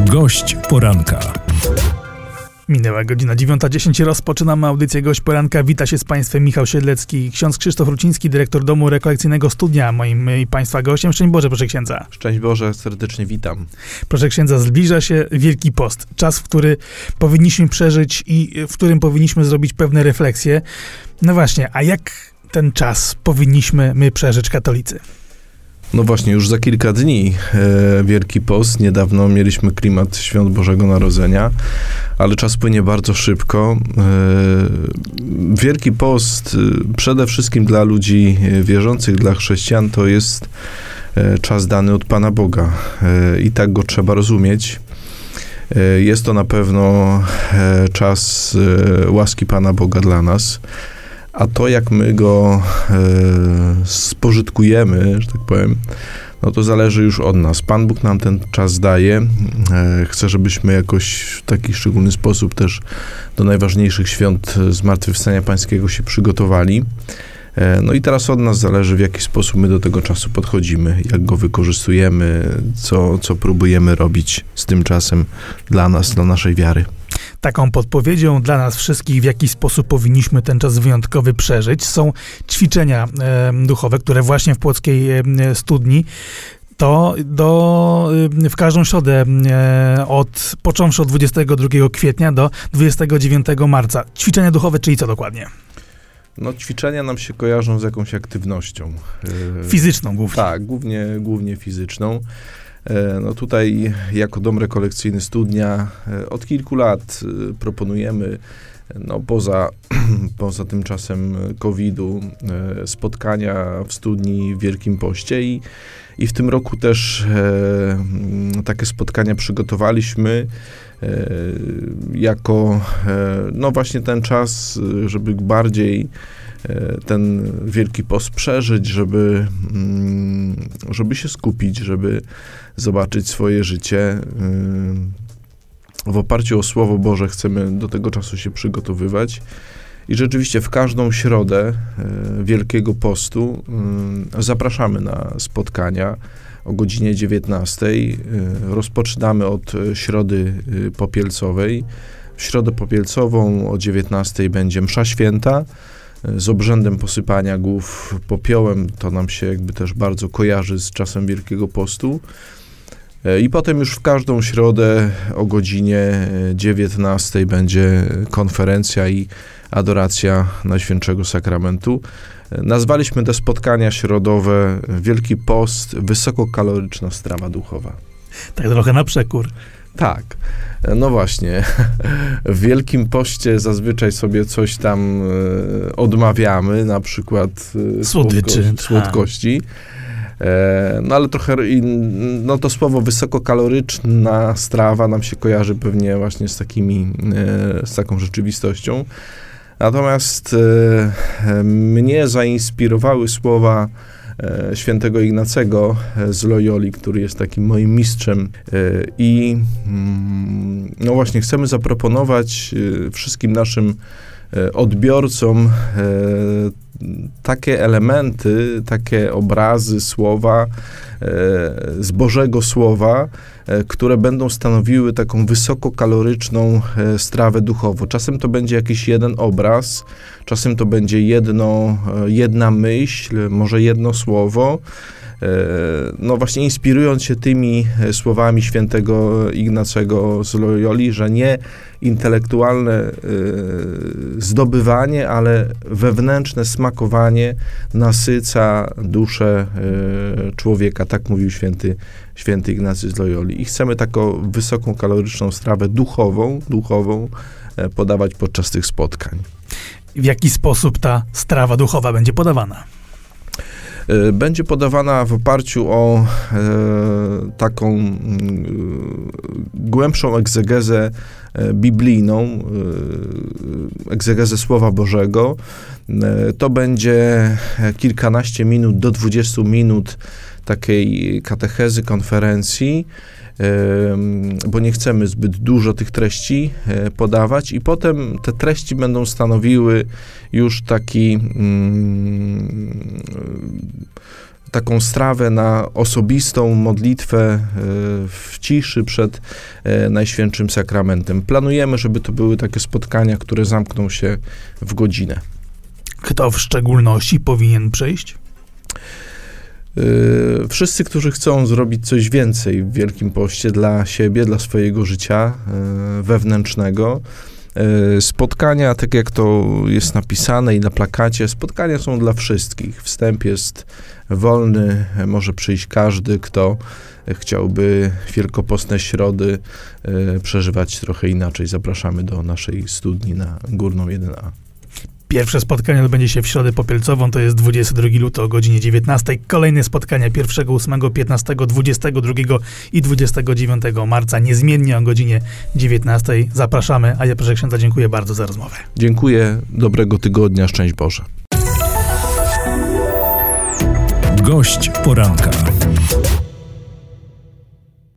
Gość poranka. Minęła godzina 9:10. Rozpoczynamy audycję Gość Poranka. Wita się z Państwem Michał Siedlecki, ksiądz Krzysztof Ruciński, dyrektor Domu Rekolekcyjnego Studnia, moim i Państwa gościem. Szczęść Boże, proszę księdza. Szczęść Boże, serdecznie witam. Proszę księdza, zbliża się Wielki Post. Czas, w który powinniśmy przeżyć i w którym powinniśmy zrobić pewne refleksje. No właśnie, a jak ten czas powinniśmy my przeżyć, katolicy? No właśnie, już za kilka dni Wielki Post. Niedawno mieliśmy klimat Świąt Bożego Narodzenia, ale czas płynie bardzo szybko. Wielki Post przede wszystkim dla ludzi wierzących, dla chrześcijan, to jest czas dany od Pana Boga i tak go trzeba rozumieć. Jest to na pewno czas łaski Pana Boga dla nas. A to, jak my go spożytkujemy, że tak powiem, no to zależy już od nas. Pan Bóg nam ten czas daje. Chce, żebyśmy jakoś w taki szczególny sposób też do najważniejszych świąt Zmartwychwstania Pańskiego się przygotowali. No i teraz od nas zależy, w jaki sposób my do tego czasu podchodzimy, jak go wykorzystujemy, co próbujemy robić z tym czasem dla nas, dla naszej wiary. Taką podpowiedzią dla nas wszystkich, w jaki sposób powinniśmy ten czas wyjątkowy przeżyć, są ćwiczenia duchowe, które właśnie w Płockiej Studni w każdą środę począwszy od 22 kwietnia do 29 marca. Ćwiczenia duchowe, czyli co dokładnie? No, ćwiczenia nam się kojarzą z jakąś aktywnością. Fizyczną głównie. Tak, głównie fizyczną. No tutaj jako Dom Rekolekcyjny Studnia od kilku lat proponujemy, no poza tym czasem COVID-u, spotkania w studni w Wielkim Poście i w tym roku też takie spotkania przygotowaliśmy jako no właśnie ten czas, żeby bardziej ten Wielki Post przeżyć, żeby się skupić, żeby zobaczyć swoje życie. W oparciu o Słowo Boże chcemy do tego czasu się przygotowywać i rzeczywiście w każdą środę Wielkiego Postu zapraszamy na spotkania o godzinie 19:00. Rozpoczynamy od Środy Popielcowej. W Środę Popielcową o 19:00 będzie msza święta z obrzędem posypania głów popiołem. To nam się jakby też bardzo kojarzy z czasem Wielkiego Postu. I potem już w każdą środę o godzinie 19:00 będzie konferencja i adoracja Najświętszego Sakramentu. Nazwaliśmy te spotkania środowe Wielki Post, wysokokaloryczna strawa duchowa. Tak trochę na przekór. Tak. No właśnie, w Wielkim Poście zazwyczaj sobie coś tam odmawiamy, na przykład słodkości. No ale trochę, no to słowo wysokokaloryczna strawa nam się kojarzy pewnie właśnie z taką rzeczywistością. Natomiast mnie zainspirowały słowa świętego Ignacego z Loyoli, który jest takim moim mistrzem i no właśnie chcemy zaproponować wszystkim naszym odbiorcom takie elementy, takie obrazy, słowa z Bożego Słowa, które będą stanowiły taką wysokokaloryczną strawę duchową. Czasem to będzie jakiś jeden obraz, czasem to będzie jedna myśl, może jedno słowo. No właśnie inspirując się tymi słowami świętego Ignacego z Loyoli, że nie intelektualne zdobywanie, ale wewnętrzne smakowanie nasyca duszę człowieka. Tak mówił święty Ignacy z Loyoli. I chcemy taką wysoką kaloryczną strawę duchową podawać podczas tych spotkań. W jaki sposób ta strawa duchowa będzie podawana? Będzie podawana w oparciu o taką głębszą egzegezę biblijną, egzegezę Słowa Bożego. To będzie kilkanaście minut do 20 minut takiej katechezy, konferencji, bo nie chcemy zbyt dużo tych treści podawać i potem te treści będą stanowiły już taki taką strawę na osobistą modlitwę w ciszy przed Najświętszym Sakramentem. Planujemy, żeby to były takie spotkania, które zamkną się w godzinę. Kto w szczególności powinien przyjść? Wszyscy, którzy chcą zrobić coś więcej w Wielkim Poście dla siebie, dla swojego życia wewnętrznego. Spotkania, tak jak to jest napisane i na plakacie, spotkania są dla wszystkich. Wstęp jest wolny, może przyjść każdy, kto chciałby wielkopostne środy przeżywać trochę inaczej. Zapraszamy do naszej studni na Górną 1A. Pierwsze spotkanie odbędzie się w Środę Popielcową, to jest 22 lutego o godzinie 19. Kolejne spotkania 1, 8, 15, 22 i 29 marca niezmiennie o godzinie 19. Zapraszamy, a ja proszę księdza, dziękuję bardzo za rozmowę. Dziękuję, dobrego tygodnia, szczęść Boże. Gość poranka.